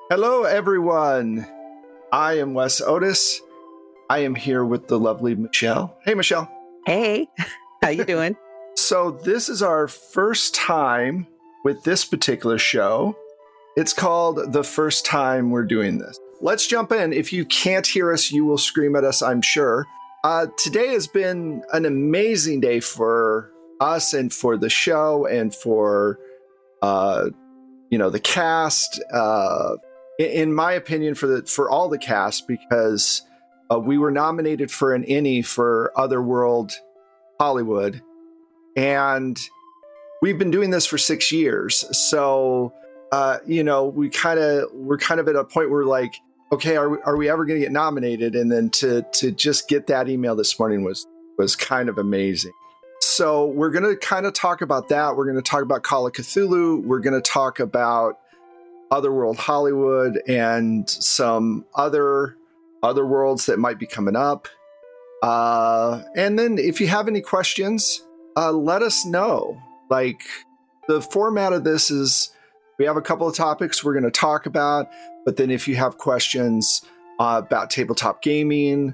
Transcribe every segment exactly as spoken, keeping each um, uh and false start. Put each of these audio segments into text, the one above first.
Hello, everyone. I am Wes Otis. I am here with the lovely Michelle. Hey, Michelle. Hey, how you doing? So this is our first time with this particular show. It's called The First Time We're Doing This. Let's jump in. If you can't hear us, you will scream at us, I'm sure. Uh, today has been an amazing day for us and for the show and for, uh, you know, the cast. Uh, in my opinion, for the for all the cast, because uh, we were nominated for an Emmy for Otherworld Hollywood, and we've been doing this for six years. So, uh, you know, we kind of we're kind of at a point where like, okay, are we, are we ever going to get nominated? And then to to just get that email this morning was was kind of amazing. So we're going to kind of talk about that. We're going to talk about Call of Cthulhu. We're going to talk about Otherworld Hollywood and some other other worlds that might be coming up. Uh, and then if you have any questions, uh, let us know. Like, the format of this is we have a couple of topics we're going to talk about, but then if you have questions uh, about tabletop gaming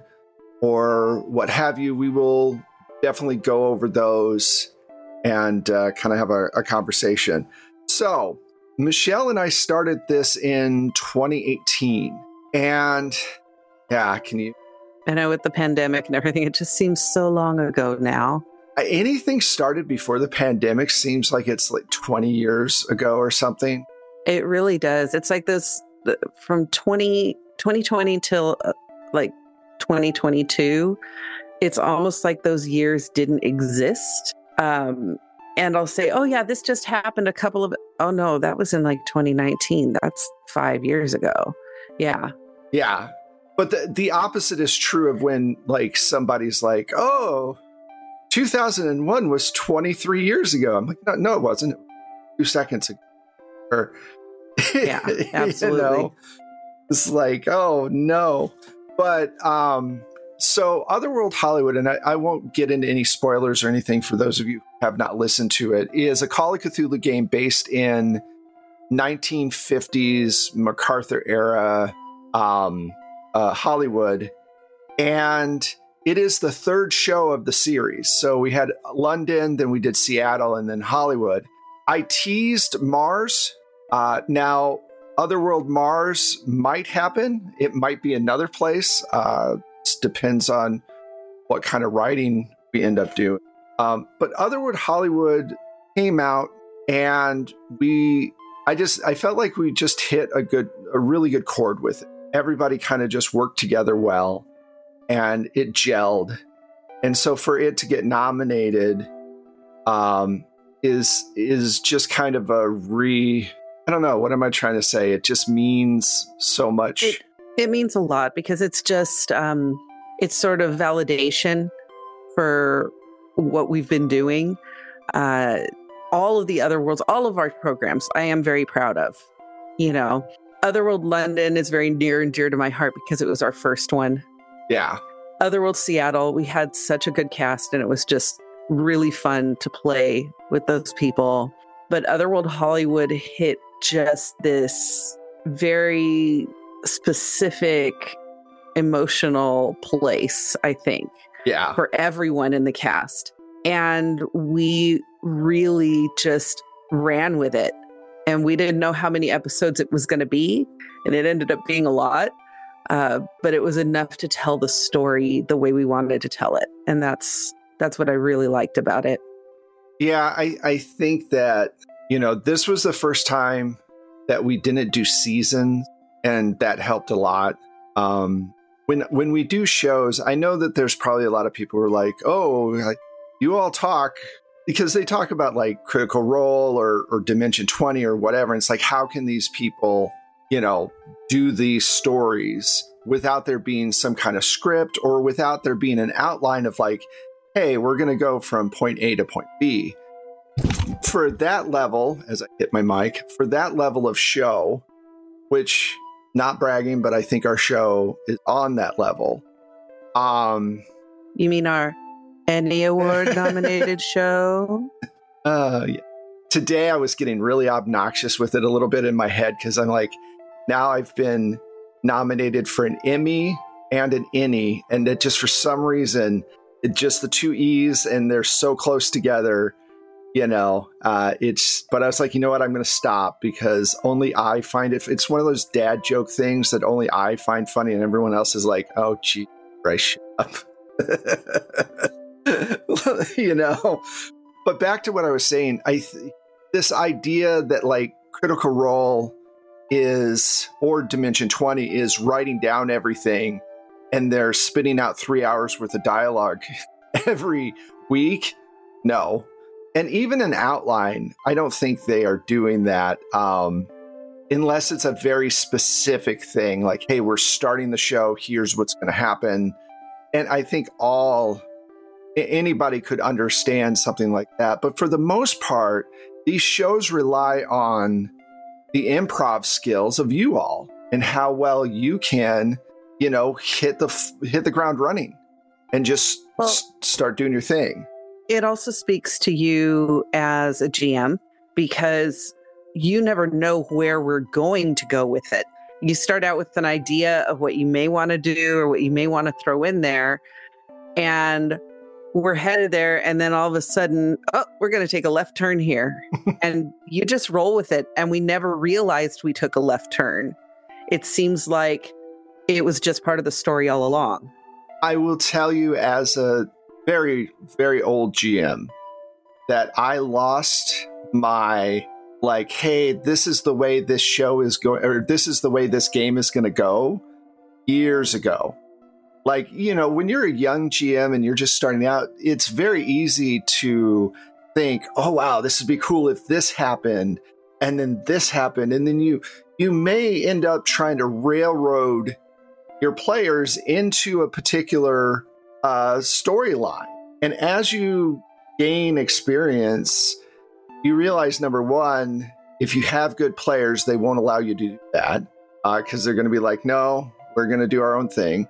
or what have you, we will definitely go over those and uh, kind of have a, a conversation. So Michelle and I started this in twenty eighteen, and yeah, can you? I know with the pandemic and everything, it just seems so long ago now. Anything started before the pandemic seems like it's like twenty years ago or something. It really does. It's like this from twenty, twenty twenty till uh, like twenty twenty-two. It's almost like those years didn't exist. Um, and I'll say, oh, yeah, this just happened a couple of. Oh, no, that was in like twenty nineteen. That's five years ago. Yeah. Yeah. But the, the opposite is true of when like somebody's like, oh, two thousand one was twenty-three years ago. I'm like, no, no, it wasn't. Two seconds ago. Or, yeah, absolutely. You know, it's like, oh, no. But um, so Otherworld Hollywood, and I, I won't get into any spoilers or anything for those of you who have not listened to it, is a Call of Cthulhu game based in nineteen fifties MacArthur era um, uh, Hollywood. And it is the third show of the series. So we had London, then we did Seattle, and then Hollywood. I teased Mars. Uh, now, Otherworld Mars might happen. It might be another place. Uh, it depends on what kind of writing we end up doing. Um, but Otherworld Hollywood came out, and we, I just, I felt like we just hit a good, a really good chord with it. Everybody kind of just worked together well, and it gelled. And so for it to get nominated, um, is is just kind of a re. I don't know. What am I trying to say? It just means so much. It, it means a lot because it's just, um, it's sort of validation for what we've been doing. Uh, all of the other worlds, all of our programs, I am very proud of. You know, Otherworld London is very near and dear to my heart because it was our first one. Yeah. Otherworld Seattle, we had such a good cast and it was just really fun to play with those people. But Otherworld Hollywood hit just this very specific emotional place, I think, yeah, for everyone in the cast. And we really just ran with it. And we didn't know how many episodes it was going to be. And it ended up being a lot. Uh, but it was enough to tell the story the way we wanted to tell it. And that's that's what I really liked about it. Yeah, I, I think that, you know, this was the first time that we didn't do seasons, and that helped a lot. Um, when when we do shows, I know that there's probably a lot of people who are like, oh, like, you all talk, because they talk about like Critical Role or, or Dimension twenty or whatever. And it's like, how can these people, you know, do these stories without there being some kind of script or without there being an outline of like, hey, we're going to go from point A to point B. For that level, as I hit my mic, for that level of show, which, not bragging, but I think our show is on that level. Um, You mean our Emmy Award nominated show? Uh, yeah. Today I was getting really obnoxious with it a little bit in my head because I'm like, now I've been nominated for an Emmy and an Innie, and it just for some reason, it just the two E's and they're so close together. You know, uh, it's, but I was like, you know what? I'm going to stop because only I find it. It's one of those dad joke things that only I find funny, and everyone else is like, oh, gee, Christ, shut up. You know, but back to what I was saying, I, th- this idea that like Critical Role is, or Dimension twenty is writing down everything and they're spitting out three hours worth of dialogue every week. No. And even an outline, I don't think they are doing that um, unless it's a very specific thing like, hey, we're starting the show. Here's what's going to happen. And I think all anybody could understand something like that. But for the most part, these shows rely on the improv skills of you all and how well you can, you know, hit the hit the ground running and just well, s- start doing your thing. It also speaks to you as a G M because you never know where we're going to go with it. You start out with an idea of what you may want to do or what you may want to throw in there, and we're headed there. And then all of a sudden, oh, we're going to take a left turn here. And you just roll with it. And we never realized we took a left turn. It seems like it was just part of the story all along. I will tell you as a very, very old G M that I lost my, like, hey, this is the way this show is going, or this is the way this game is going to go years ago. Like, you know, when you're a young G M and you're just starting out, it's very easy to think, oh, wow, this would be cool if this happened. And then this happened. And then you, you may end up trying to railroad your players into a particular uh, storyline. And as you gain experience, you realize, number one, if you have good players, they won't allow you to do that because uh, they're going to be like, no, we're going to do our own thing.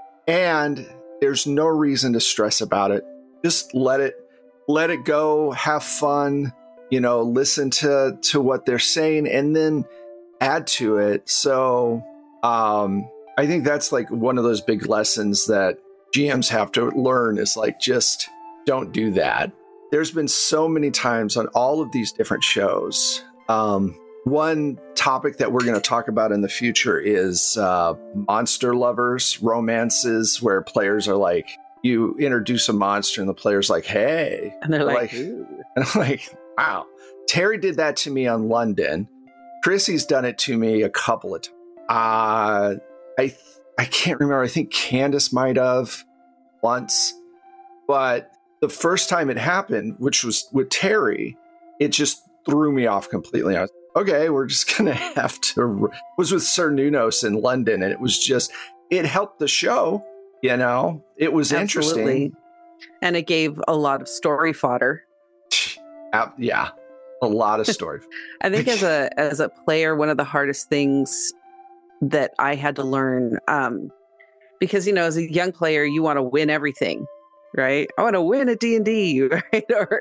And there's no reason to stress about it. Just let it, let it go, have fun, you know, listen to, to what they're saying and then add to it. So um, I think that's like one of those big lessons that G Ms have to learn is like, just don't do that. There's been so many times on all of these different shows. Um, one topic that we're going to talk about in the future is uh, monster lovers, romances, where players are like, you introduce a monster and the player's like, hey. And they're like, like and I'm like, wow. Terry did that to me on London. Chrissy's done it to me a couple of times. Uh, I I can't remember. I think Candace might have once. But the first time it happened, which was with Terry, it just threw me off completely. I was like, okay, we're just going to have to... It was with Sir Nunos in London, and it was just... It helped the show, you know? It was Absolutely. interesting. And it gave a lot of story fodder. Uh, yeah, a lot of story. I think as a as a player, one of the hardest things that I had to learn, um, because, you know, as a young player, you want to win everything, right? I want to win at D and D, right? Or,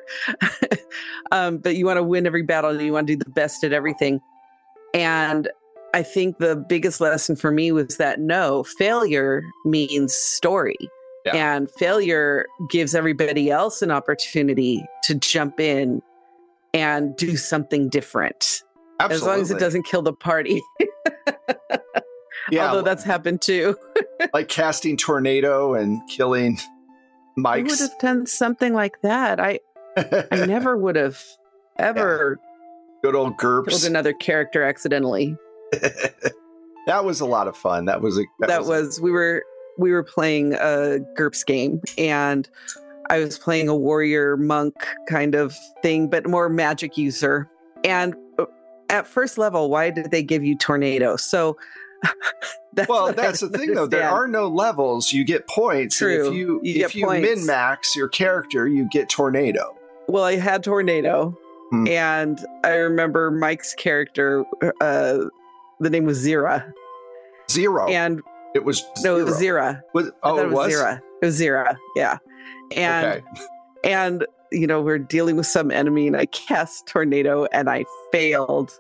um, but you want to win every battle and you want to do the best at everything. And I think the biggest lesson for me was that no, failure means story. Yeah. And failure gives everybody else an opportunity to jump in and do something different. Absolutely. As long as it doesn't kill the party. Yeah, although that's happened too. Like casting Tornado and killing Mike's. I would have done something like that. I I never would have ever yeah. Good old GURPS. Killed another character accidentally. That was a lot of fun. That was a that, that was, was a... we were we were playing a GURPS game and I was playing a warrior monk kind of thing, but more magic user. And at first level, why did they give you Tornado? So that's well, that's the thing, understand. Though. There are no levels. You get points. True. And if you, you if you min max your character, you get Tornado. Well, I had Tornado. Hmm. And I remember Mike's character, uh, the name was Zira. Zero. And it was no, zero. it was Zira. Was, oh, it, it was, was Zira. It was Zira. Yeah. And okay. and you know, we're dealing with some enemy and I cast Tornado and I failed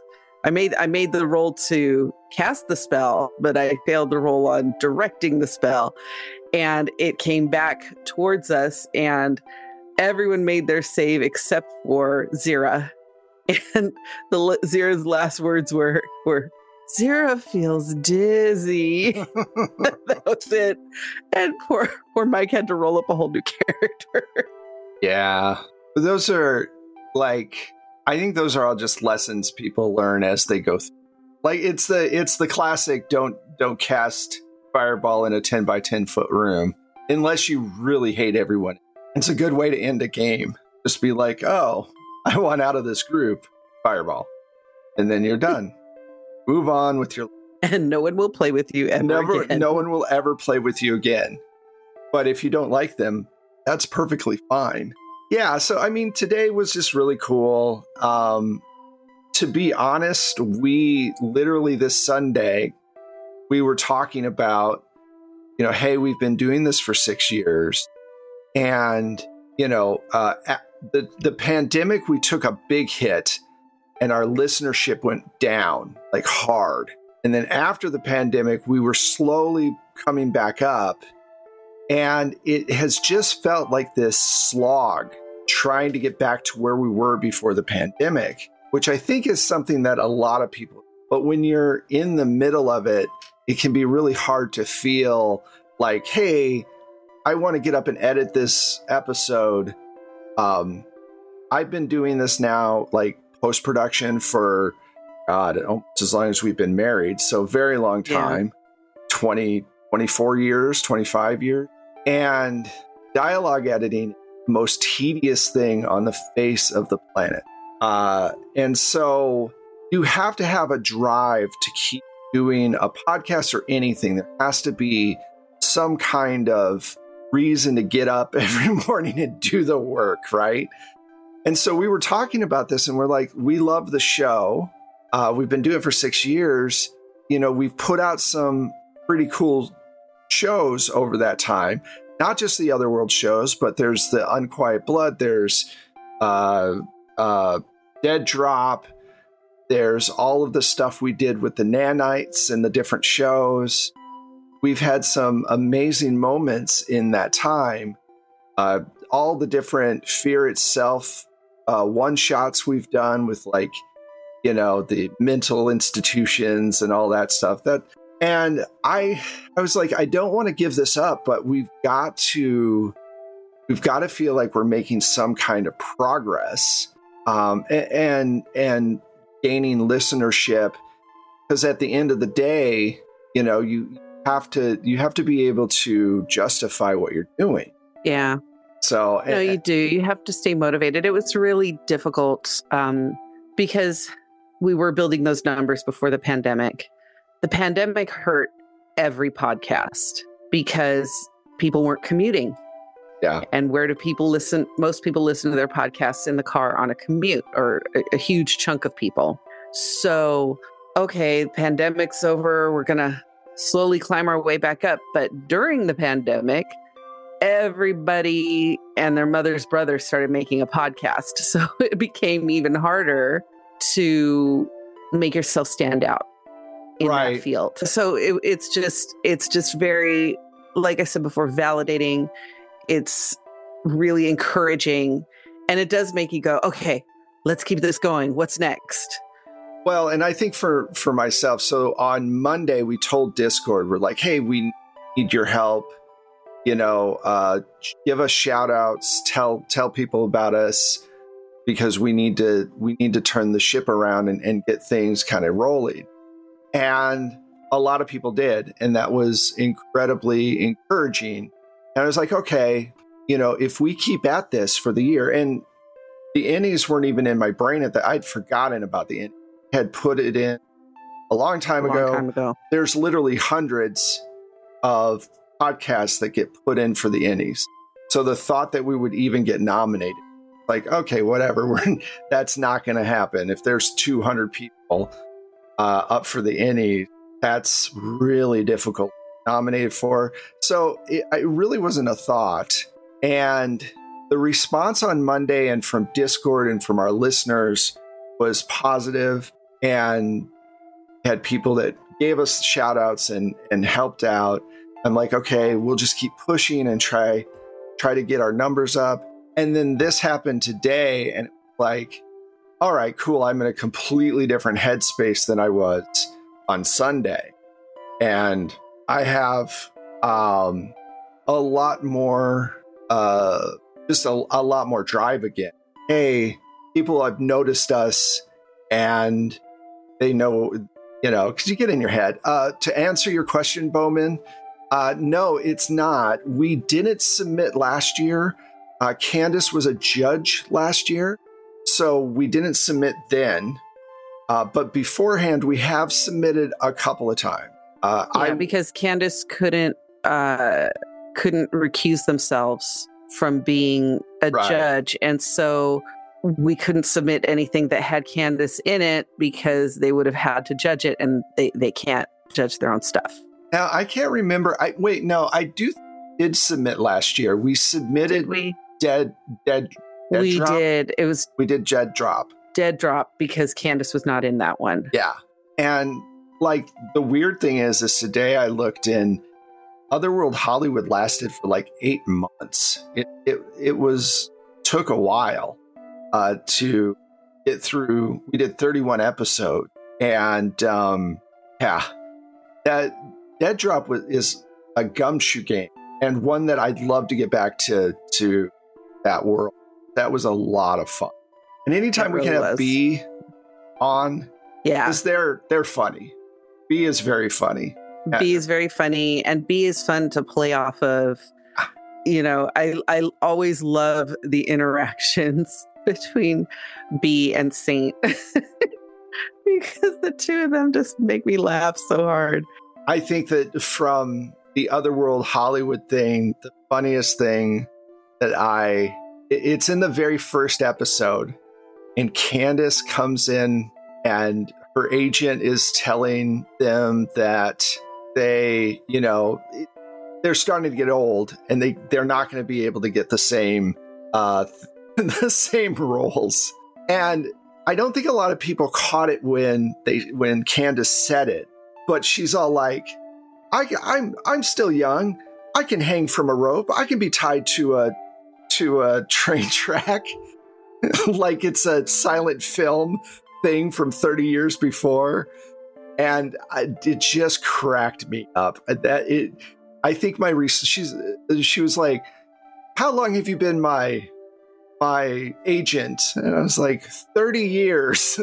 I made I made the roll to cast the spell, but I failed the roll on directing the spell. And it came back towards us, and everyone made their save except for Zira. And the Zira's last words were were Zira feels dizzy. That was it. And poor poor Mike had to roll up a whole new character. Yeah. Those are like, I think those are all just lessons people learn as they go through. Like it's the it's the classic don't don't cast fireball in a ten by ten foot room unless you really hate everyone. It's a good way to end a game. Just be like, oh, I want out of this group. Fireball. And then you're done. Move on with your... And no one will play with you ever Never, again. No one will ever play with you again. But if you don't like them, that's perfectly fine. Yeah, so I mean, today was just really cool. Um, to be honest, we literally this Sunday, we were talking about, you know, hey, we've been doing this for six years. And, you know, uh, the, the pandemic, we took a big hit. And our listenership went down like hard. And then after the pandemic, we were slowly coming back up. And it has just felt like this slog trying to get back to where we were before the pandemic, which I think is something that a lot of people, but when you're in the middle of it, it can be really hard to feel like, hey, I want to get up and edit this episode. Um, I've been doing this now, like, post-production for God, almost as long as we've been married. So very long time, yeah. twenty, twenty-four years, twenty-five years. And dialogue editing, the most tedious thing on the face of the planet. Uh, and so you have to have a drive to keep doing a podcast or anything. There has to be some kind of reason to get up every morning and do the work, right? And so we were talking about this and we're like, we love the show. Uh, we've been doing it for six years. You know, we've put out some pretty cool shows over that time, not just the Otherworld shows, but there's the Unquiet Blood. There's uh, uh, Dead Drop. There's all of the stuff we did with the Nanites and the different shows. We've had some amazing moments in that time. Uh, all the different Fear Itself Uh, one shots we've done with, like, you know, the mental institutions and all that stuff. That and I, I was like, I don't want to give this up, but we've got to, we've got to feel like we're making some kind of progress, um, and, and and gaining listenership. Because at the end of the day, you know, you have to you have to be able to justify what you're doing. Yeah. So no, you do. You have to stay motivated. It was really difficult um, because we were building those numbers before the pandemic. The pandemic hurt every podcast because people weren't commuting. Yeah. And where do people listen? Most people listen to their podcasts in the car on a commute, or a, a huge chunk of people. So, okay, pandemic's over. We're going to slowly climb our way back up. But during the pandemic, everybody and their mother's brother started making a podcast. So it became even harder to make yourself stand out in right. that field. So it, it's just, it's just very, like I said before, validating. It's really encouraging. And it does make you go, okay, let's keep this going. What's next? Well, and I think for, for myself, so on Monday, we told Discord, we're like, hey, we need your help. You know, uh, give us shout outs, tell, tell people about us, because we need to, we need to turn the ship around and, and get things kind of rolling. And a lot of people did. And that was incredibly encouraging. And I was like, okay, you know, if we keep at this for the year, and the innies weren't even in my brain at that, I'd forgotten about the innies. I had put it in a long time a long ago. time ago. There's literally hundreds of podcasts that get put in for the innies. So the thought that we would even get nominated, like, okay, whatever, we're, that's not going to happen. If there's two hundred people uh, up for the innie, that's really difficult to nominate for. So it, it really wasn't a thought. And the response on Monday and from Discord and from our listeners was positive. and had people that gave us shout outs and, and helped out. I'm like, okay, we'll just keep pushing and try, try to get our numbers up. And then this happened today, and like, all right, cool. I'm in a completely different headspace than I was on Sunday. And I have um, a lot more, uh, just a, a lot more drive again. Hey, people have noticed us and they know, you know, because you get in your head. Uh, to answer your question, Bowman, uh, no, it's not. We didn't submit last year. Uh, Candace was a judge last year, so we didn't submit then. Uh, but beforehand, we have submitted a couple of times. Uh, yeah, I, because Candace couldn't uh, couldn't recuse themselves from being a Right. judge, and so we couldn't submit anything that had Candace in it because they would have had to judge it, and they, they can't judge their own stuff. Now, I can't remember. I wait, no, I do did submit last year. We submitted Did we? Dead, Dead, Dead We Drop. did. It was We did Dead Drop. Dead Drop because Candace was not in that one. Yeah. And like the weird thing is, is today I looked in Otherworld Hollywood lasted for like eight months. It it it was took a while uh, to get through. We did thirty-one episodes, and um, yeah, that Dead Drop was, is a gumshoe game and one that I'd love to get back to to that world. That was a lot of fun. And anytime It we really can have was. B on, Yeah. because they're they're funny. B is very funny. B is very funny, and B is fun to play off of. You know, I I always love the interactions between B and Saint because the two of them just make me laugh so hard. I think that from the Otherworld Hollywood thing, the funniest thing that I it- it's in the very first episode, and Candace comes in and her agent is telling them that they, you know, they're starting to get old and they, they're not going to be able to get the same, uh, the same roles. And I don't think a lot of people caught it when they, when Candace said it, but she's all like, I, I'm, I'm still young. I can hang from a rope. I can be tied to a, to a train track. Like it's a silent film thing from thirty years before. And I, it just cracked me up. That it, I think my she's she was like, "How long have you been my my agent?" And I was like, thirty years.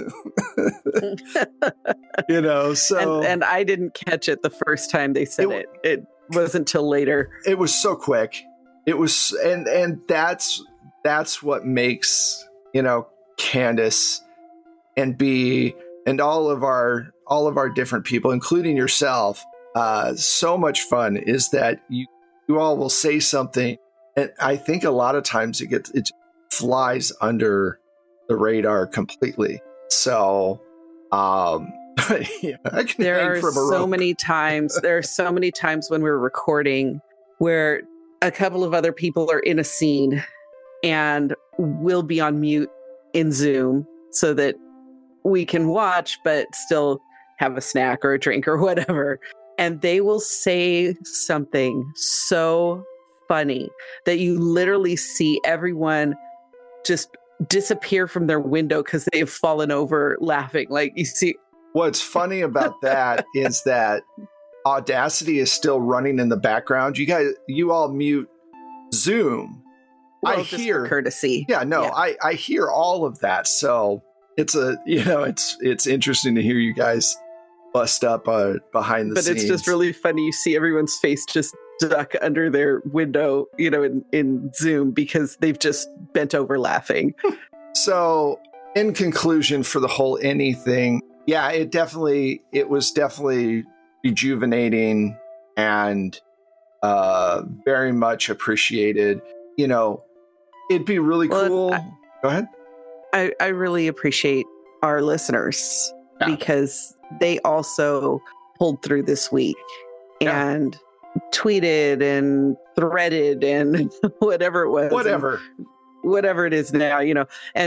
You know, so and, and I didn't catch it the first time they said It- it. It wasn't till later. it was so quick. It was, and and that's that's what makes, you know, Candace and B and all of our all of our different people, including yourself, uh, so much fun. Is that you you all will say something, and I think a lot of times it gets it flies under the radar completely. So, um, yeah, I can There hang are from a so rope. many times. There are so many times when we're recording where a couple of other people are in a scene and we'll be on mute in Zoom so that we can watch, but still have a snack or a drink or whatever. And they will say something so funny that you literally see everyone just disappear from their window because they've fallen over laughing. Like you see, What's funny about that is that Audacity is still running in the background. You guys, you all mute Zoom. well, I just for hear, courtesy. yeah, no, Yeah. I I hear all of that. So it's a, you know, it's it's interesting to hear you guys bust up uh, behind the But scenes. it's just really funny. You see everyone's face just duck under their window, you know, in, in Zoom because they've just bent over laughing. So, in conclusion, for the whole anything, yeah, it definitely, it was definitely rejuvenating and uh, very much appreciated. You know, it'd be really Well, cool. I- Go ahead. I, I really appreciate our listeners Yeah. because they also pulled through this week Yeah. and tweeted and threaded and whatever it was. Whatever. whatever it is now, you know, and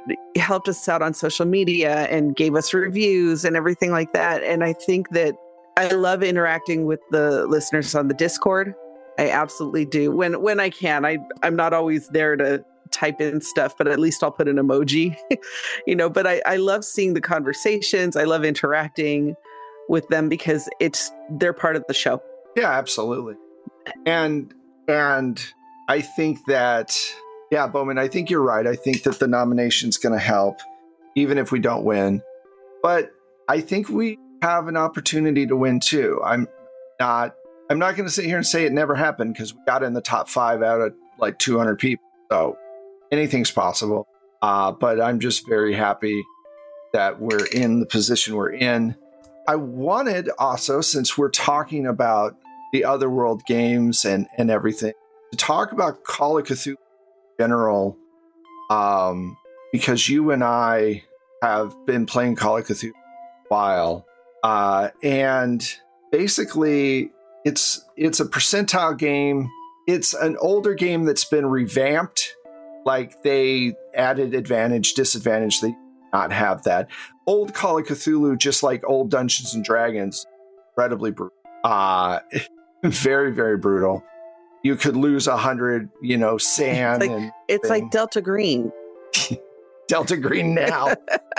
helped us out on social media and gave us reviews and everything like that. And I think that I love interacting with the listeners on the Discord. I absolutely do. When when I can. I, I'm not always there to type in stuff, but at least I'll put an emoji, you know, but I, I love seeing the conversations. I love interacting with them because it's they're part of the show. Yeah, absolutely. And and I think that, yeah, Bowman, I think you're right. I think that the nomination's going to help, even if we don't win. But I think we have an opportunity to win too. I'm not I'm not going to sit here and say it never happened because we got in the top five out of like two hundred people. So anything's possible. Uh, but I'm just very happy that we're in the position we're in. I wanted also, since we're talking about the Otherworld games and, and everything, to talk about Call of Cthulhu in general, um, because you and I have been playing Call of Cthulhu for a while. Uh, and basically, it's it's a percentile game. It's an older game that's been revamped. Like they added advantage, disadvantage. They did not have that. Old Call of Cthulhu, just like old Dungeons and Dragons, incredibly brutal. Uh, very, very brutal. You could lose a hundred, you know, sand. It's like, and it's like Delta Green. Delta Green now.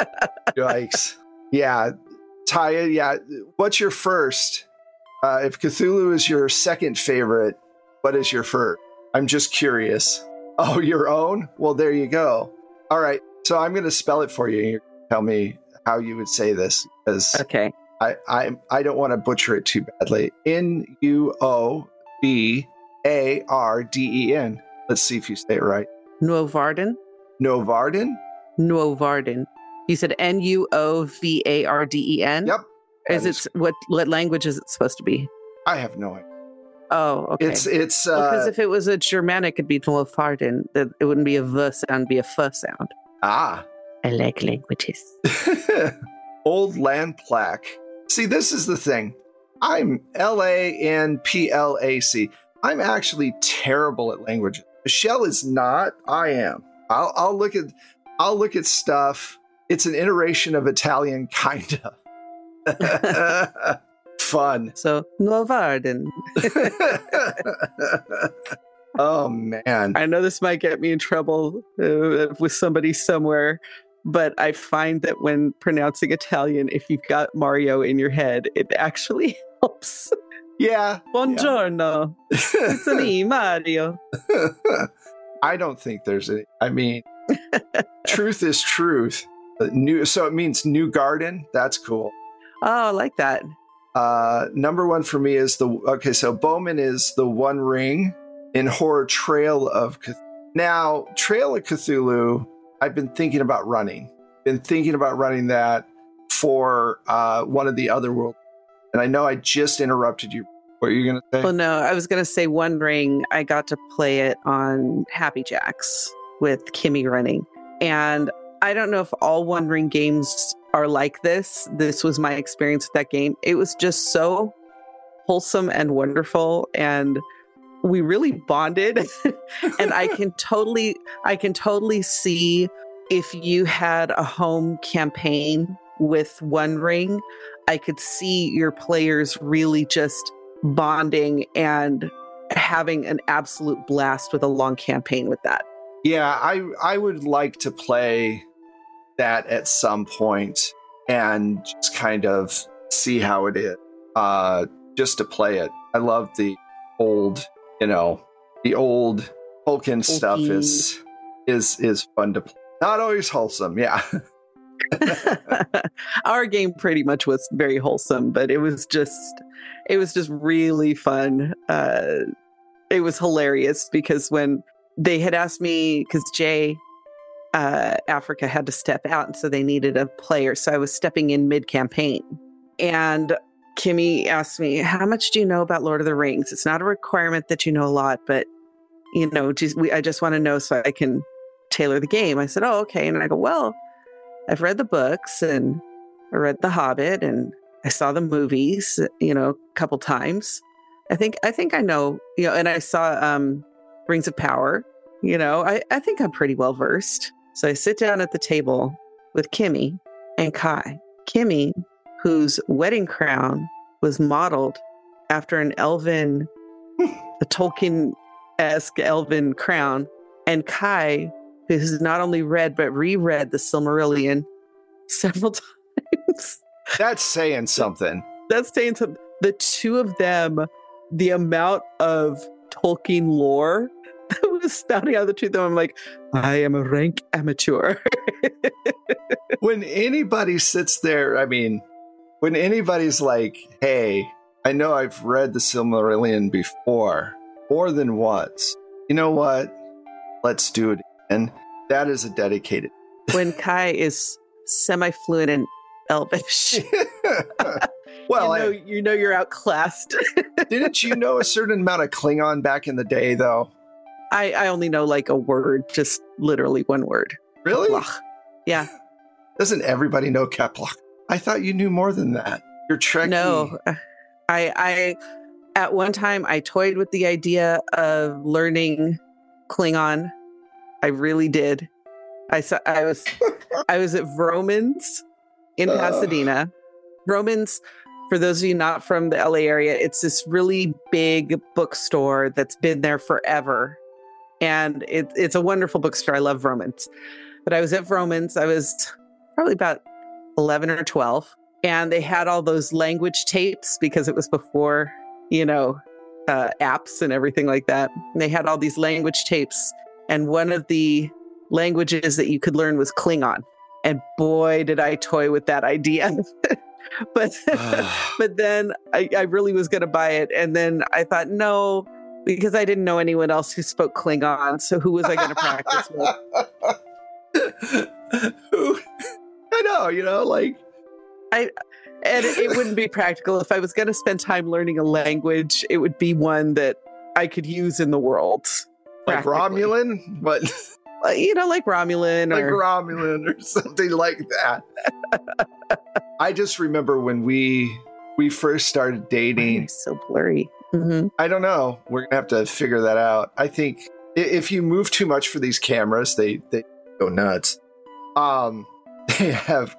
Yikes. Yeah. Taya, yeah. What's your first? Uh, if Cthulhu is your second favorite, what is your first? I'm just curious. Oh, your own? Well, there you go. All right. So I'm going to spell it for you. You tell me how you would say this, because okay. I, I, I don't want to butcher it too badly. N U O B A R D E N. Let's see if you say it right. Nuovarden? Nuovarden? Nuovarden. You said N U O V A R D E N? Yep. Is it what what language is it supposed to be? I have no idea. Oh, okay. It's it's because well, uh, if it was a Germanic, it'd be Nuovarden. That it wouldn't be a V sound, it'd be a F sound. Ah. I like languages. Old land plaque. See, this is the thing. I'm L A N P L A C. I'm actually terrible at languages. Michelle is not. I am. I'll, I'll look at. I'll look at stuff. It's an iteration of Italian, kind of. Fun. So Nuovarden. Oh man! I know this might get me in trouble uh, with somebody somewhere, but I find that when pronouncing Italian, if you've got Mario in your head, it actually helps. Yeah. Buongiorno. Yeah. It's me, Mario. I don't think there's any. I mean, truth is truth. But new, so it means new garden. That's cool. Oh, I like that. Uh, number one for me is the okay. So Bowman is the One Ring in horror Trail of Cthulhu. Now, Trail of Cthulhu, I've been thinking about running. Been thinking about running that for uh, one of the Otherworld. And I know I just interrupted you. What are you going to say? Well, no, I was going to say One Ring. I got to play it on Happy Jacks with Kimmy running. And I don't know if all One Ring games are like this. This was my experience with that game. It was just so wholesome and wonderful. And we really bonded. And I can totally, I can totally see if you had a home campaign with One Ring, I could see your players really just bonding and having an absolute blast with a long campaign with that. Yeah, I I would like to play that at some point and just kind of see how it is. Uh, just to play it. I love the old, you know, the old Tolkien okay. stuff is is is fun to play. Not always wholesome, yeah. Our game pretty much was very wholesome, but it was just it was just really fun. Uh, it was hilarious because when they had asked me, because Jay uh, Africa had to step out, and so they needed a player, so I was stepping in mid-campaign. And Kimmy asked me, how much do you know about Lord of the Rings? It's not a requirement that you know a lot, but you know, just, we, I just want to know so I can tailor the game. I said, oh, okay. And I go, well, I've read the books and I read The Hobbit and I saw the movies, you know, a couple times. I think, I think I know, you know, and I saw um, Rings of Power, you know, I, I think I'm pretty well versed. So I sit down at the table with Kimmy and Kai. Kimmy, whose wedding crown was modeled after an elven, a Tolkien-esque elven crown, and Kai, who has not only read but reread the Silmarillion several times. That's saying something. That's saying something. The two of them, the amount of Tolkien lore that was spouting out of the two of them, I'm like, I am a rank amateur. When anybody sits there, I mean, when anybody's like, hey, I know I've read the Silmarillion before, more than once. You know what? Let's do it again. That is a dedicated. When Kai is semi-fluent in Elvish. Well, you know, I, you know you're outclassed. Didn't you know a certain amount of Klingon back in the day, though? I, I only know like a word, just literally one word. Really? Kaplach. Yeah. Doesn't everybody know Kaplach? I thought you knew more than that. You're Trekkie. No. I, I, at one time, I toyed with the idea of learning Klingon. I really did. I saw, I was, I was at Vroman's in Uh. Pasadena. Vroman's, for those of you not from the L A area, it's this really big bookstore that's been there forever. And it, it's a wonderful bookstore. I love Vroman's. But I was at Vroman's. I was probably about eleven or twelve. And they had all those language tapes because it was before, you know, uh, apps and everything like that. And they had all these language tapes. And one of the languages that you could learn was Klingon. And boy, did I toy with that idea. but but then I, I really was going to buy it. And then I thought, no, because I didn't know anyone else who spoke Klingon. So who was I going to practice with? Who? I know, you know, like. I and it, it wouldn't be practical. If I was going to spend time learning a language, it would be one that I could use in the world. Like Romulan? But you know, like Romulan like or Romulan or something like that. I just remember when we we first started dating. It's so blurry. Mm-hmm. I don't know. We're gonna have to figure that out. I think if you move too much for these cameras, they they go nuts. Um, they have.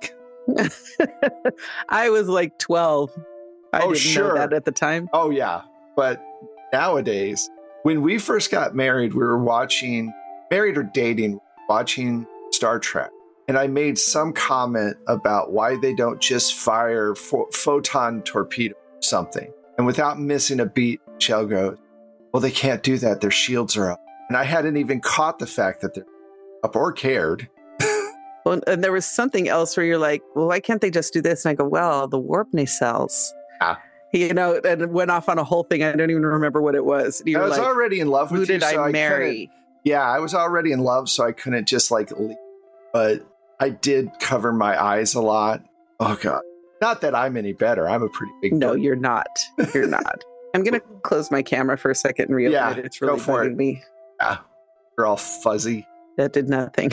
I was like twelve. I oh, didn't sure. know that at the time. Oh, yeah. But nowadays, when we first got married, we were watching, married or dating, watching Star Trek. And I made some comment about why they don't just fire pho- photon torpedo or something. And without missing a beat, Michelle goes, well, they can't do that. Their shields are up. And I hadn't even caught the fact that they're up or cared. Well, and there was something else where you're like, well, why can't they just do this? And I go, well, the warp nacelles. Ah. You know, and it went off on a whole thing. I don't even remember what it was. And you I were was like, already in love with who you. did I so marry? I yeah, I was already in love, so I couldn't just like leave. But I did cover my eyes a lot. Oh, God. Not that I'm any better. I'm a pretty big No, boy. you're not. You're not. I'm going to close my camera for a second and reopen Yeah, it. It's really go for bugging it. me. Yeah, you're all fuzzy. That did nothing.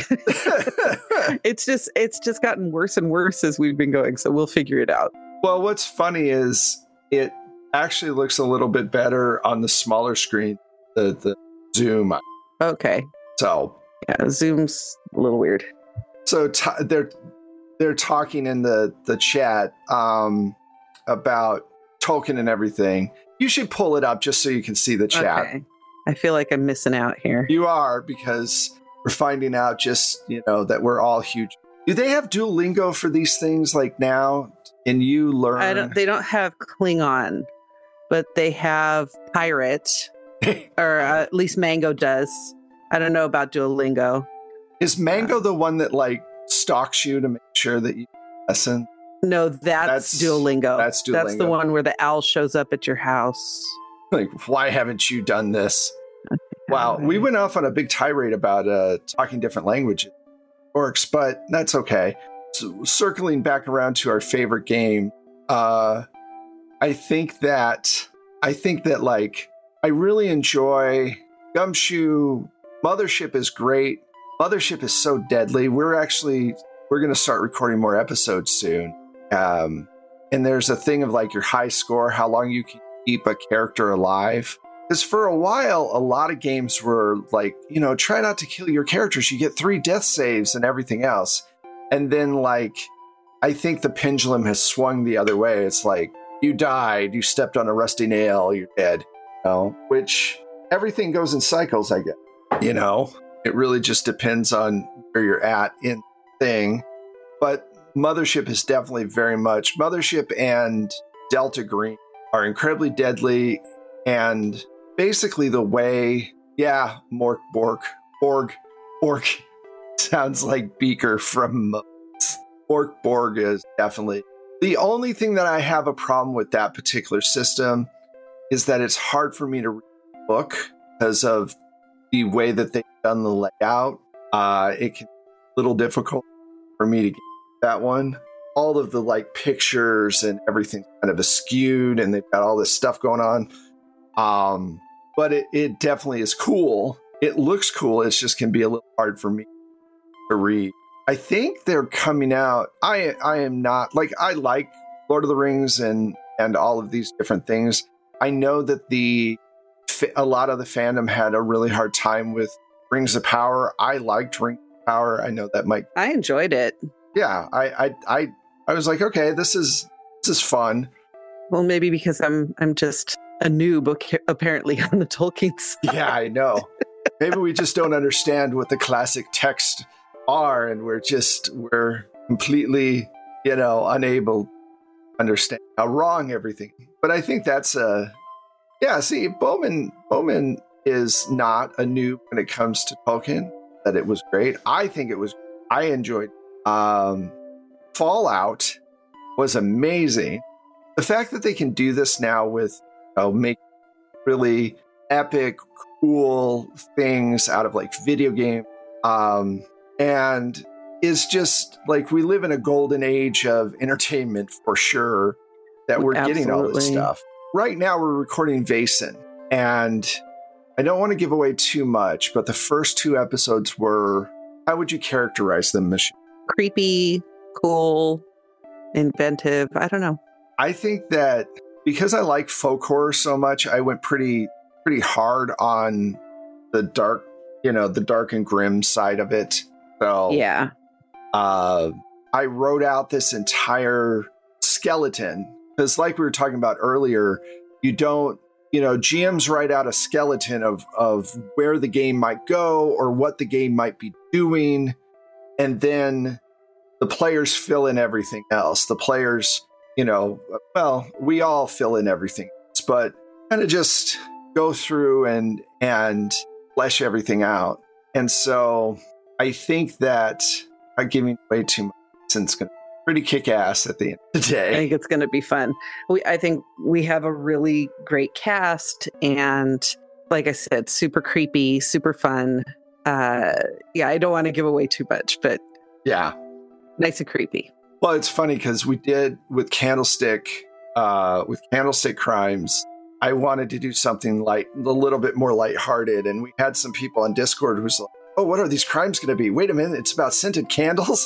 It's just it's just gotten worse and worse as we've been going, so we'll figure it out. Well, what's funny is it actually looks a little bit better on the smaller screen, the the Zoom. Okay. So Yeah, Zoom's a little weird. so t- they're they're talking in the the chat um, about Tolkien and everything. You should pull it up just so you can see the chat. Okay. I feel like I'm missing out here. You are, because we're finding out just, you know, that we're all huge. Do they have Duolingo for these things like now? And you learn? I don't. They don't have Klingon, but they have Pirate, or uh, at least Mango does. I don't know about Duolingo. Is Mango the one that like stalks you to make sure that you listen? No, that's, That's- Duolingo. that's That's the Duolingo. one where the owl shows up at your house. Like, why haven't you done this? Wow, we went off on a big tirade about uh, talking different languages, orcs, but that's okay. So, circling back around to our favorite game, uh, I think that I think that like I really enjoy Gumshoe. Mothership is great. Mothership is so deadly. We're actually we're going to start recording more episodes soon. Um, and there's a thing of like your high score, how long you can keep a character alive. Because for a while, a lot of games were like, you know, try not to kill your characters. You get three death saves and everything else. And then, like, I think the pendulum has swung the other way. It's like, you died, you stepped on a rusty nail, you're dead. You know, which everything goes in cycles, I guess. You know, it really just depends on where you're at in the thing. But Mothership is definitely very much, Mothership and Delta Green are incredibly deadly. And basically the way, yeah, Mork Bork, Borg, Borg sounds like Beaker from Muppets. Mork Borg is definitely the only thing that I have a problem with that particular system is that it's hard for me to read the book because of the way that they've done the layout. Uh, it can be a little difficult for me to get that one. All of the like pictures and everything kind of askewed, and they've got all this stuff going on. Um, but it, it definitely is cool. It looks cool. It's just can be a little hard for me to read. I think they're coming out. I I am not like I like Lord of the Rings and and all of these different things. I know that the a lot of the fandom had a really hard time with Rings of Power. I liked Rings of Power. I know that might. I enjoyed it. Yeah, I I I, I was like, okay, this is this is fun. Well, maybe because I'm I'm just a noob apparently on the Tolkien side. Yeah, I know. Maybe we just don't understand what the classic text are, and we're just we're completely, you know, unable to understand how wrong everything. But I think that's a yeah. See, Bowman Bowman is not a noob when it comes to Tolkien. That it was great. I think it was. I enjoyed. Um, Fallout was amazing. The fact that they can do this now with you know, make really epic, cool things out of like video game. Um, and is just like we live in a golden age of entertainment for sure that we're Absolutely. Getting all this stuff. Right now we're recording Vaesen, and I don't want to give away too much, but the first two episodes were, how would you characterize them, Michelle? Creepy, cool, inventive. I don't know. I think that because I like folk horror so much, I went pretty pretty hard on the dark, you know, the dark and grim side of it. So yeah, uh, I wrote out this entire skeleton because, like we were talking about earlier, you don't, you know, G Ms write out a skeleton of of where the game might go or what the game might be doing, and then the players fill in everything else. The players, you know, well, we all fill in everything else, but kind of just go through and and flesh everything out. And so I think that I'm giving away too much since it's going to be pretty kick-ass at the end of the day. I think it's going to be fun. We, I think we have a really great cast, and like I said, super creepy, super fun. Uh, yeah, I don't want to give away too much, but yeah, nice and creepy. Well, it's funny because we did with Candlestick, uh, with Candlestick Crimes. I wanted to do something light, a little bit more lighthearted, and we had some people on Discord who's like, "Oh, what are these crimes going to be? Wait a minute, it's about scented candles."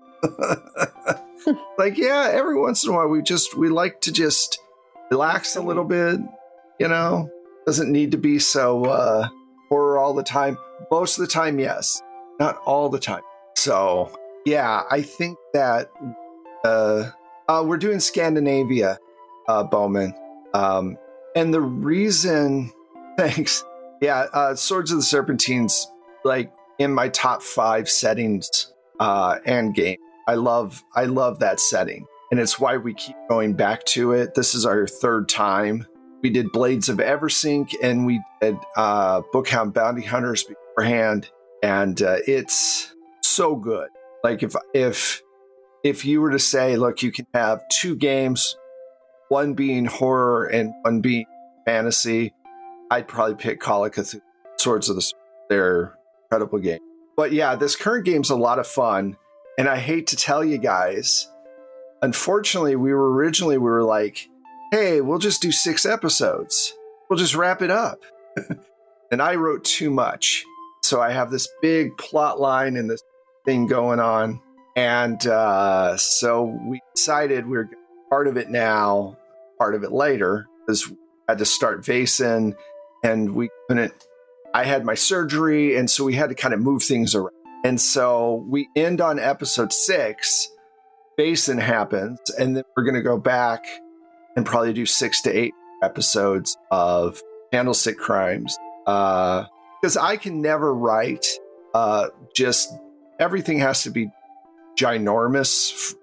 Like, yeah, every once in a while we just we like to just relax a little bit, you know. Doesn't need to be so uh, horror all the time. Most of the time, yes, not all the time. So, yeah, I think that uh, uh, we're doing Scandinavia, uh, Bowman, um, and the reason, thanks, yeah, uh, Swords of the Serpentines, like in my top five settings uh, and game. I love I love that setting, and it's why we keep going back to it. This is our third time. We did Blades of Eversink, and we did uh, Bookhound Bounty Hunters beforehand, and uh, it's so good. Like if if if you were to say, look, you can have two games, one being horror and one being fantasy, I'd probably pick Call of Cthulhu. Swords of the Sword. They're incredible game. But yeah, this current game's a lot of fun. And I hate to tell you guys, unfortunately, we were originally, we were like, hey, we'll just do six episodes. We'll just wrap it up. And I wrote too much. So I have this big plot line and this thing going on. And uh, so we decided we we're part of it now, part of it later, because we had to start Vaesen. and we couldn't, I had my surgery, and so we had to kind of move things around. And so we end on episode six, Basin happens, and then we're going to go back and probably do six to eight episodes of Candlestick Crimes. Uh, because I can never write, uh, just everything has to be ginormous.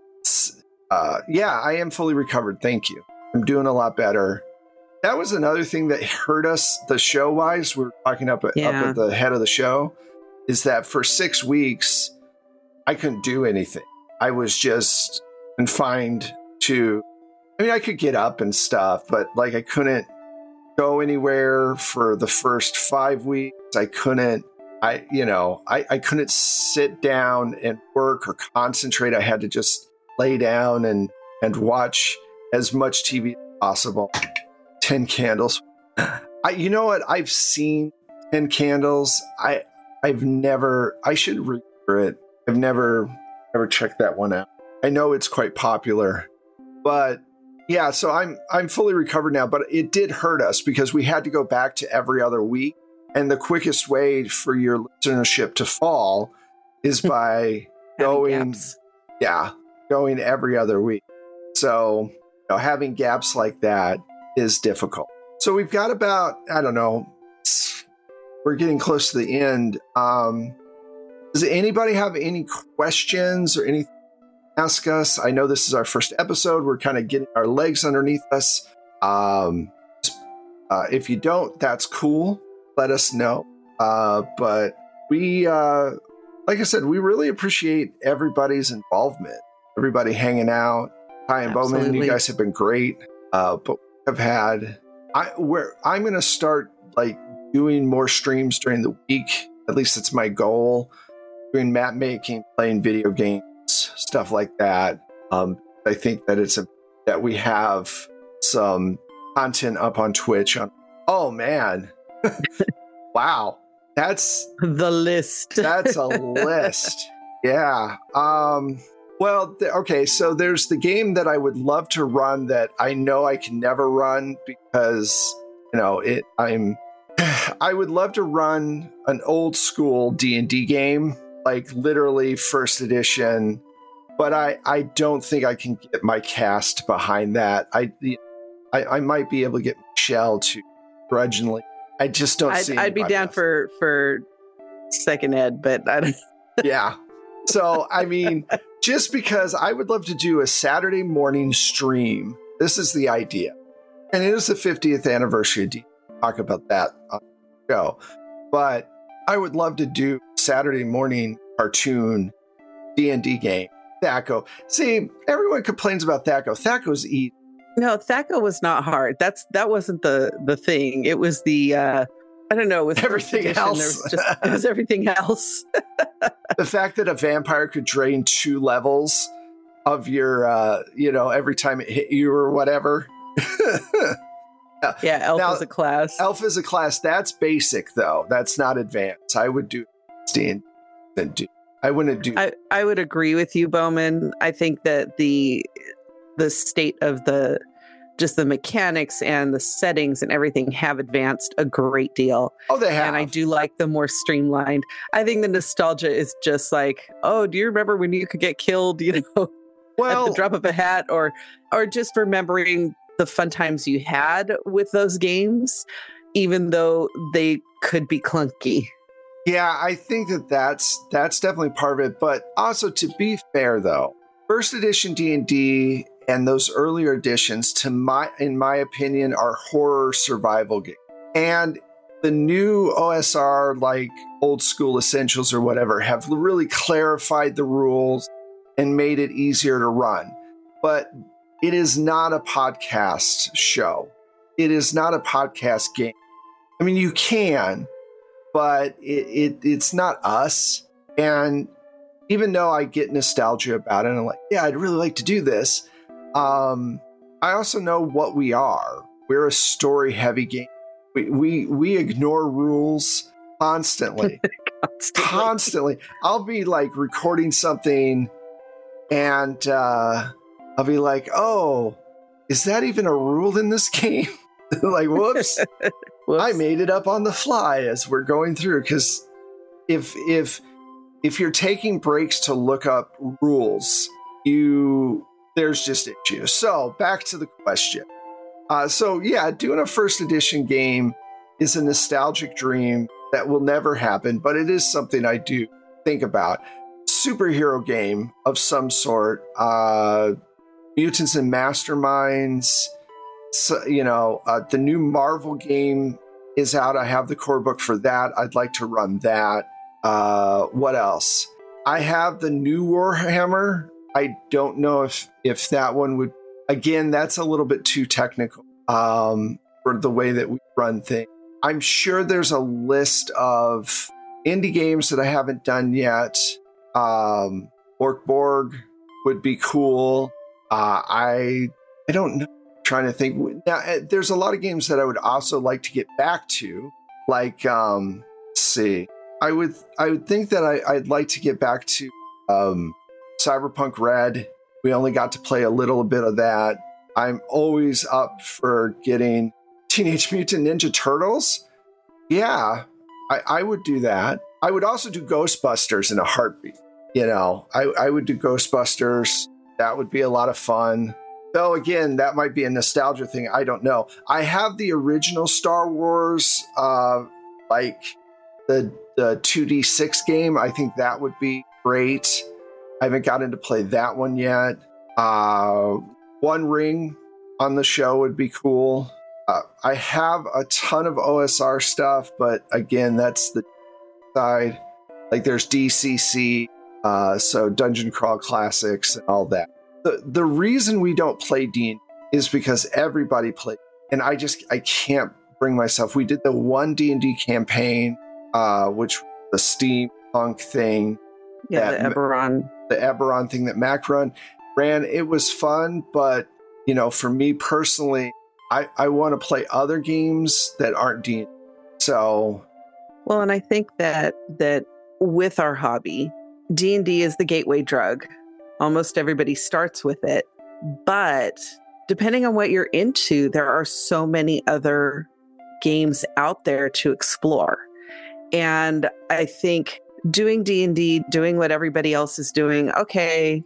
Uh, yeah, I am fully recovered. Thank you. I'm doing a lot better. That was another thing that hurt us, the show wise. We're talking up, Yeah. up at the head of the show, is that for six weeks, I couldn't do anything. I was just confined to, I mean, I could get up and stuff, but like I couldn't go anywhere for the first five weeks. I couldn't, I, you know, I, I couldn't sit down and work or concentrate. I had to just lay down and, and watch as much T V as possible. Ten Candles. I, you know what? I've seen Ten Candles. I, I've never, I should remember it. I've never, never checked that one out. I know it's quite popular, but yeah, so I'm, I'm fully recovered now, but it did hurt us because we had to go back to every other week. And the quickest way for your listenership to fall is by going, gaps. yeah, going every other week. So, you know, having gaps like that is difficult. So we've got about, I don't know, we're getting close to the end. Um, does anybody have any questions or anything to ask us? I know this is our first episode. We're kind of getting our legs underneath us. Um, uh, if you don't, that's cool. Let us know. Uh, but we, uh, like I said, we really appreciate everybody's involvement, everybody hanging out. Ty and Bowman, you Absolutely. guys have been great. Uh, but I've had, I where I'm going to start like doing more streams during the week. At least it's my goal. Doing map making, playing video games, stuff like that. Um, I think that it's a, that we have some content up on Twitch. On, oh man. Wow. That's The list. that's a list. Yeah. Um, well, th- okay. So there's the game that I would love to run that I know I can never run because, you know, it, I'm, I would love to run an old school D and D game, like literally first edition, but I, I don't think I can get my cast behind that. I, I, I might be able to get Michelle to grudgingly. I just don't I'd, see I'd be anybody down else. for for second ed, but I don't. Yeah. So, I mean, just because I would love to do a Saturday morning stream, this is the idea. And it is the fiftieth anniversary of D. Talk about that on the show. But I would love to do Saturday morning cartoon D and D game. Thaco. See, everyone complains about Thaco. Thaco's easy. No, Thaco was not hard. That's that wasn't the the thing. It was the uh I don't know. It was Everything first edition, else. There was just it was everything else. The fact that a vampire could drain two levels of your, uh, you know, every time it hit you or whatever. Yeah, elf Now, is a class. Elf is a class. That's basic, though. That's not advanced. I would do stand and do. I wouldn't do. I, I would agree with you, Bowman. I think that the the state of the just the mechanics and the settings and everything have advanced a great deal. oh, they have. And I do like the more streamlined. I think the nostalgia is just like, oh, do you remember when you could get killed, you know, well, at the drop of a hat, or or just remembering the fun times you had with those games, even though they could be clunky. yeah, I think that that's that's definitely part of it. But also, to be fair, though, first edition D and D and those earlier editions, to my, in my opinion, are horror survival games. And the new O S R, like old school essentials or whatever, have really clarified the rules and made it easier to run. But it is not a podcast show. It is not a podcast game. I mean, you can, but it, it it's not us. And even though I get nostalgia about it, and I'm like, yeah, I'd really like to do this. Um, I also know what we are. We're a story-heavy game. We we we ignore rules constantly, constantly. I'll be like recording something, and uh, I'll be like, "Oh, is that even a rule in this game?" Like, whoops. Whoops. I made it up on the fly as we're going through. Because if if if you're taking breaks to look up rules, you there's just issues. So back to the question. Uh, so yeah, doing a first edition game is a nostalgic dream that will never happen, but it is something I do think about. Superhero game of some sort, uh, Mutants and Masterminds. So, you know, uh, the new Marvel game is out. I have the core book for that. I'd like to run that. Uh, what else? I have the new Warhammer. I don't know if if that one would. Again, that's a little bit too technical um, for the way that we run things. I'm sure there's a list of indie games that I haven't done yet. Um, Ork Borg would be cool. Uh, I I don't know. Trying to think. Now, there's a lot of games that I would also like to get back to. Like, um, let's see. I would I would think that I, I'd like to get back to um, Cyberpunk Red. We only got to play a little bit of that. I'm always up for getting Teenage Mutant Ninja Turtles. Yeah, I, I would do that. I would also do Ghostbusters in a heartbeat. You know, I, I would do Ghostbusters. That would be a lot of fun. Though, again, that might be a nostalgia thing. I don't know. I have the original Star Wars, uh, like the, the two D six game. I think that would be great. I haven't gotten to play that one yet. Uh, One Ring on the show would be cool. Uh, I have a ton of O S R stuff, but again, that's the side. Like there's D C C, uh, so Dungeon Crawl Classics and all that. The the reason we don't play D and D is because everybody plays, and I just I can't bring myself. We did the one D and D campaign, uh, which was the steampunk thing. Yeah, the Eberron. The Eberron thing that Mac run ran. It was fun, but you know, for me personally, I, I want to play other games that aren't D and D. So, well, and I think that that with our hobby, D and D is the gateway drug. Almost everybody starts with it, but depending on what you're into, there are so many other games out there to explore. And I think doing D and D, doing what everybody else is doing, okay,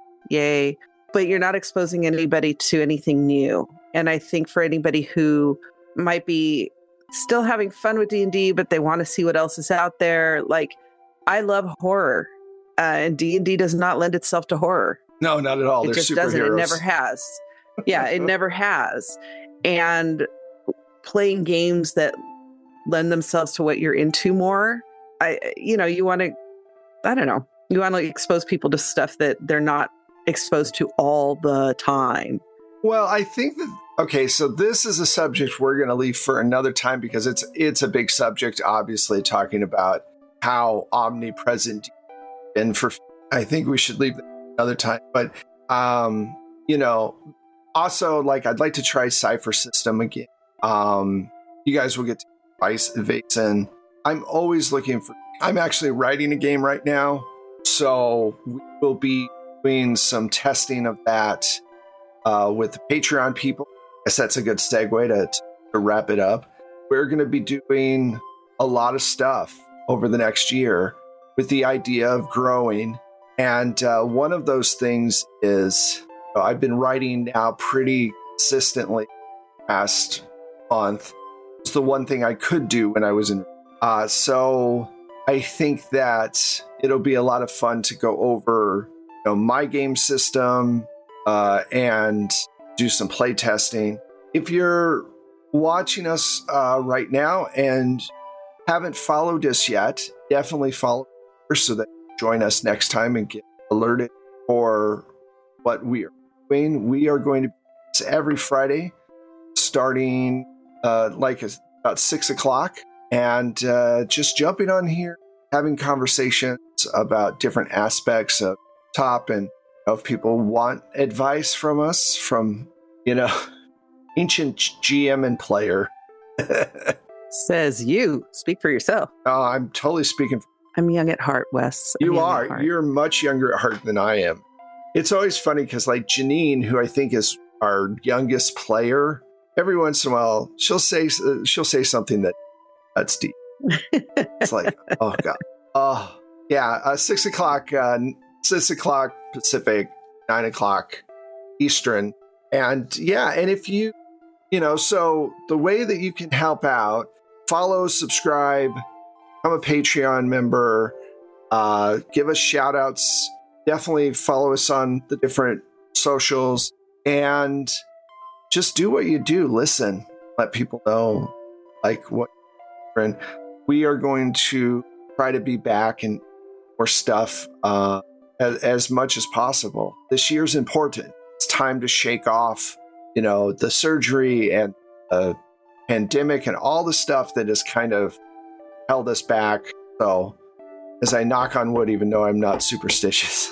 yay, but you're not exposing anybody to anything new. And I think for anybody who might be still having fun with D and D, but they want to see what else is out there, like, I love horror, uh, and D and D does not lend itself to horror. No, not at all. It They're just superheroes. doesn't. It never has. Yeah, it never has. And playing games that lend themselves to what you're into more, I, you know, you want to, I don't know, you want to expose people to stuff that they're not exposed to all the time. Well, I think that, okay, so this is a subject we're going to leave for another time because it's it's a big subject, obviously, talking about how omnipresent been for, I think we should leave that another time. But, um, you know, also, like, I'd like to try Cypher System again. Um, you guys will get to Vice Vason. I'm always looking for, I'm actually writing a game right now. So we will be doing some testing of that uh, with the Patreon people. I guess that's a good segue to, to wrap it up. We're going to be doing a lot of stuff over the next year with the idea of growing. And uh, one of those things is uh, I've been writing now pretty consistently past month. It's the one thing I could do when I was in. Uh, so I think that it'll be a lot of fun to go over, you know, my game system uh, and do some play testing. If you're watching us uh, right now and haven't followed us yet, definitely follow us so that you join us next time and get alerted for what we are doing. We are going to be every Friday starting uh, like a, about six o'clock and uh, just jumping on here, having conversations about different aspects of top, and if people want advice from us from, you know, ancient G M and player. Says you. Speak for yourself. Oh, I'm totally speaking. For- I'm young at heart, Wes. I'm you young are. at heart. You're much younger at heart than I am. It's always funny because, like, Janine, who I think is our youngest player, every once in a while, she'll say uh, she'll say something that that's deep. It's like, oh god, oh yeah, uh, six o'clock, uh, six o'clock Pacific, nine o'clock Eastern, and yeah, and if you, you know, so the way that you can help out, follow, subscribe, become a Patreon member, uh, give us shout outs. Definitely follow us on the different socials and just do what you do. Listen, let people know like what. And we are going to try to be back and more stuff uh, as, as much as possible. This year's important. It's time to shake off, you know, the surgery and the pandemic and all the stuff that has kind of held us back. So as I knock on wood, even though I'm not superstitious.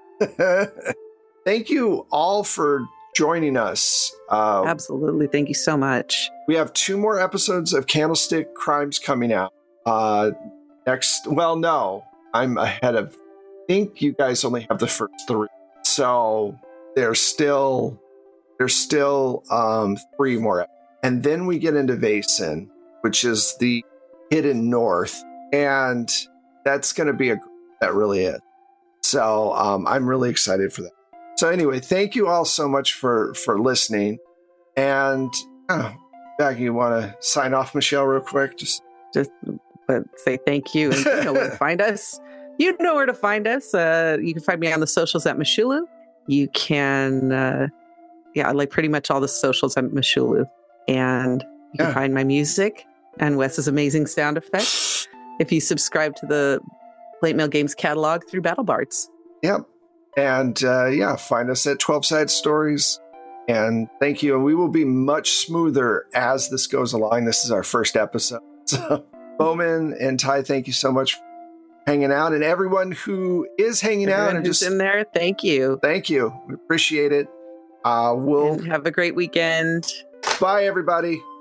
Thank you all for joining us. Uh, Absolutely. Thank you so much. We have two more episodes of Candlestick Crimes coming out. Uh, next, well, no, I'm ahead of, I think you guys only have the first three. So there's still, there's still um, three more. And then we get into Vaesen, which is the hidden north. And that's going to be a, that really is. So um, I'm really excited for that. So anyway, thank you all so much for, for listening. And oh, Maggie, you want to sign off, Michelle, real quick? Just, just but say thank you, and you know where to find us. You know where to find us. Uh, you can find me on the socials at Mishulu. You can, uh, yeah, I like pretty much all the socials at Mishulu, and you can yeah. find my music and Wes's amazing sound effects if you subscribe to the Plate Mail Games catalog through BattleBards. Yep. And uh, yeah, find us at twelve Side Stories. And thank you. And we will be much smoother as this goes along. This is our first episode. So, Bowman and Ty, thank you so much for hanging out. And everyone who is hanging everyone out and who's just in there, thank you. Thank you. We appreciate it. Uh, we'll and have a great weekend. Bye, everybody.